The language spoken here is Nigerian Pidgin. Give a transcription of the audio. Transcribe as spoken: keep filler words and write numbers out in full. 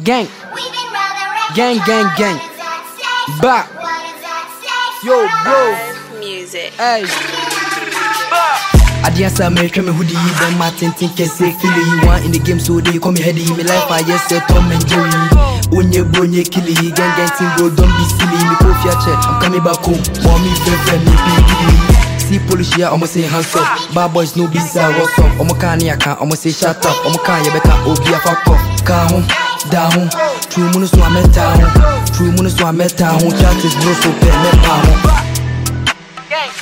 Gang, gang, gang, gang. Back. Yo, bro. Music. Hey. I just saw me try me hoodie, then my tintin can say feel you want in the game, so they call me heady. Me life I just said Tom and Jerry. Onye bronye killy, gang gang team bro, don't be silly. Me go for your check, I'm coming back home. Mommy friend, me be see police here, I'ma say hands up. Bad boys no bizarre, what's up? I'ma can't, I can't, I'ma say shut up. I'ma can't, you better obi a fuck up. Car home, down, true moon so I'm at town. True moon so I'm at town. Chat is no so pay me pound.